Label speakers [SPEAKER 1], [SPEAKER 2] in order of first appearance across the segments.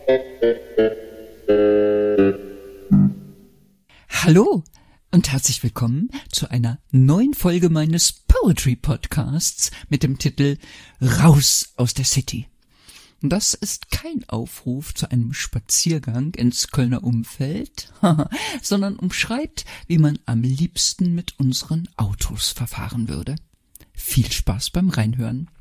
[SPEAKER 1] Hallo und herzlich willkommen zu einer neuen Folge meines Poetry Podcasts mit dem Titel Raus aus der City. Das ist kein Aufruf zu einem Spaziergang ins Kölner Umfeld, sondern umschreibt, wie man am liebsten mit unseren Autos verfahren würde. Viel Spaß beim Reinhören.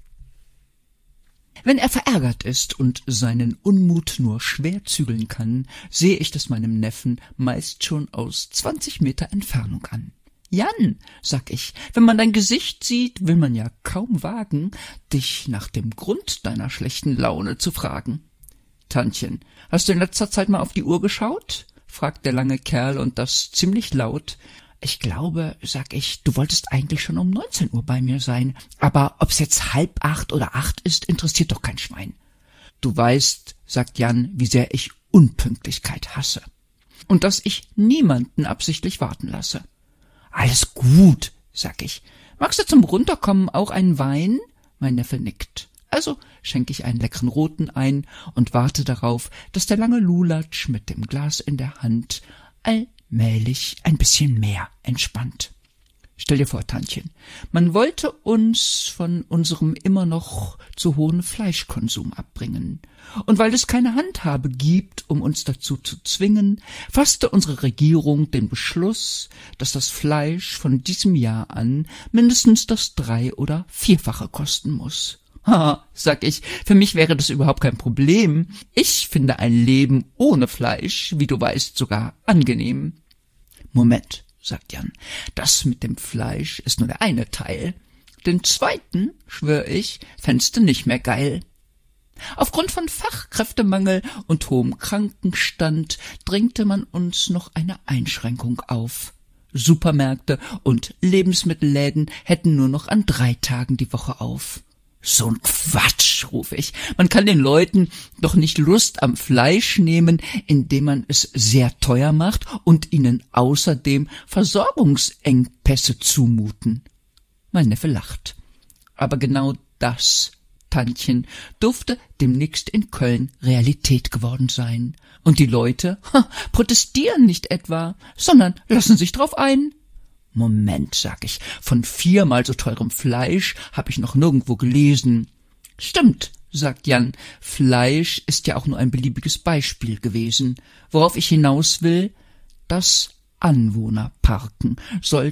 [SPEAKER 1] Wenn er verärgert ist und seinen Unmut nur schwer zügeln kann, sehe ich das meinem Neffen meist schon aus 20 Meter Entfernung an. »Jan«, sag ich, »wenn man dein Gesicht sieht, will man ja kaum wagen, dich nach dem Grund deiner schlechten Laune zu fragen.« »Tantchen, hast du in letzter Zeit mal auf die Uhr geschaut?« fragt der lange Kerl und das ziemlich laut. »Ich glaube«, sag ich, »du wolltest eigentlich schon um 19 Uhr bei mir sein, aber ob's jetzt 7:30 oder 8 ist, interessiert doch kein Schwein.« »Du weißt«, sagt Jan, »wie sehr ich Unpünktlichkeit hasse und dass ich niemanden absichtlich warten lasse.« »Alles gut«, sag ich. »Magst du zum Runterkommen auch einen Wein?« Mein Neffe nickt. Also schenke ich einen leckeren roten ein und warte darauf, dass der lange Lulatsch mit dem Glas in der Hand allmählich ein bisschen mehr entspannt. Stell dir vor, Tantchen, man wollte uns von unserem immer noch zu hohen Fleischkonsum abbringen. Und weil es keine Handhabe gibt, um uns dazu zu zwingen, fasste unsere Regierung den Beschluss, dass das Fleisch von diesem Jahr an mindestens das 3- oder 4-fache kosten muss. »Haha«, sag ich, »für mich wäre das überhaupt kein Problem. Ich finde ein Leben ohne Fleisch, wie du weißt, sogar angenehm.« »Moment«, sagt Jan, »das mit dem Fleisch ist nur der eine Teil. Den zweiten, schwör ich, fändst du nicht mehr geil. Aufgrund von Fachkräftemangel und hohem Krankenstand drängte man uns noch eine Einschränkung auf. Supermärkte und Lebensmittelläden hätten nur noch an 3 Tagen die Woche auf.« »So ein Quatsch«, rufe ich. »Man kann den Leuten doch nicht Lust am Fleisch nehmen, indem man es sehr teuer macht und ihnen außerdem Versorgungsengpässe zumuten.« Mein Neffe lacht. Aber genau das, Tantchen, dürfte demnächst in Köln Realität geworden sein. Und die Leute protestieren nicht etwa, sondern lassen sich drauf ein. »Moment«, sag ich, »von 4-mal so teurem Fleisch habe ich noch nirgendwo gelesen.« »Stimmt«, sagt Jan, »Fleisch ist ja auch nur ein beliebiges Beispiel gewesen. Worauf ich hinaus will, das Anwohnerparken soll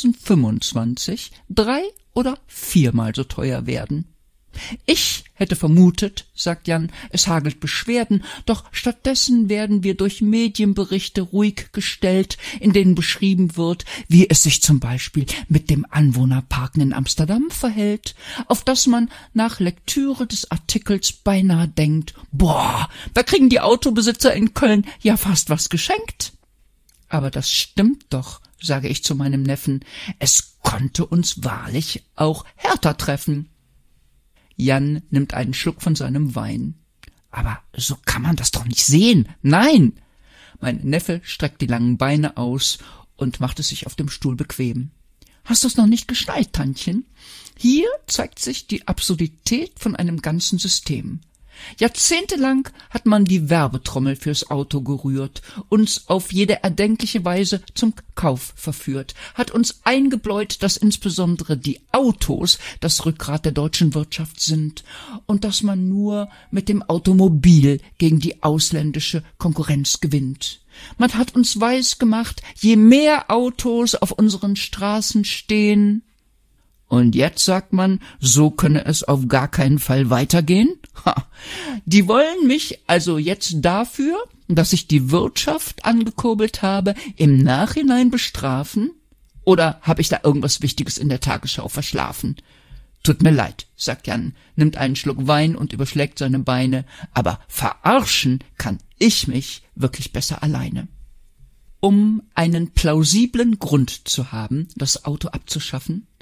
[SPEAKER 1] 2025 3- oder 4-mal so teuer werden.« »Ich hätte vermutet«, sagt Jan, »es hagelt Beschwerden, doch stattdessen werden wir durch Medienberichte ruhig gestellt, in denen beschrieben wird, wie es sich zum Beispiel mit dem Anwohnerparken in Amsterdam verhält, auf das man nach Lektüre des Artikels beinahe denkt, boah, da kriegen die Autobesitzer in Köln ja fast was geschenkt.« »Aber das stimmt doch«, sage ich zu meinem Neffen, »es konnte uns wahrlich auch härter treffen.« Jan nimmt einen Schluck von seinem Wein. »Aber so kann man das doch nicht sehen. Nein!« Mein Neffe streckt die langen Beine aus und macht es sich auf dem Stuhl bequem. »Hast du's noch nicht geschnallt, Tantchen? Hier zeigt sich die Absurdität von einem ganzen System. Jahrzehntelang hat man die Werbetrommel fürs Auto gerührt, uns auf jede erdenkliche Weise zum Kauf verführt, hat uns eingebläut, dass insbesondere die Autos das Rückgrat der deutschen Wirtschaft sind und dass man nur mit dem Automobil gegen die ausländische Konkurrenz gewinnt. Man hat uns weisgemacht, je mehr Autos auf unseren Straßen stehen, und jetzt sagt man, so könne es auf gar keinen Fall weitergehen? Die wollen mich also jetzt dafür, dass ich die Wirtschaft angekurbelt habe, im Nachhinein bestrafen? Oder habe ich da irgendwas Wichtiges in der Tagesschau verschlafen? »Tut mir leid«, sagt Jan, nimmt einen Schluck Wein und überschlägt seine Beine, »aber verarschen kann ich mich wirklich besser alleine.« Um einen plausiblen Grund zu haben, das Auto abzuschaffen,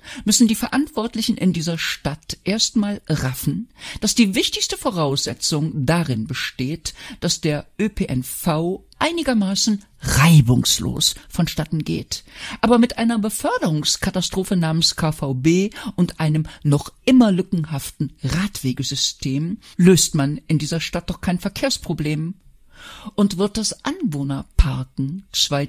[SPEAKER 1] müssen die Verantwortlichen in dieser Stadt erstmal raffen, dass die wichtigste Voraussetzung darin besteht, dass der ÖPNV einigermaßen reibungslos vonstatten geht. Aber mit einer Beförderungskatastrophe namens KVB und einem noch immer lückenhaften Radwegesystem löst man in dieser Stadt doch kein Verkehrsproblem. Und wird das Anwohnerparken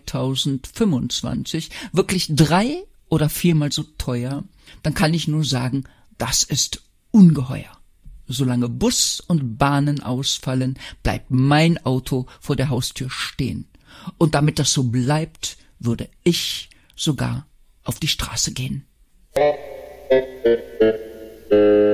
[SPEAKER 1] 2025 wirklich 3- oder 4-mal so teuer, dann kann ich nur sagen, das ist ungeheuer. Solange Bus und Bahnen ausfallen, bleibt mein Auto vor der Haustür stehen. Und damit das so bleibt, würde ich sogar auf die Straße gehen.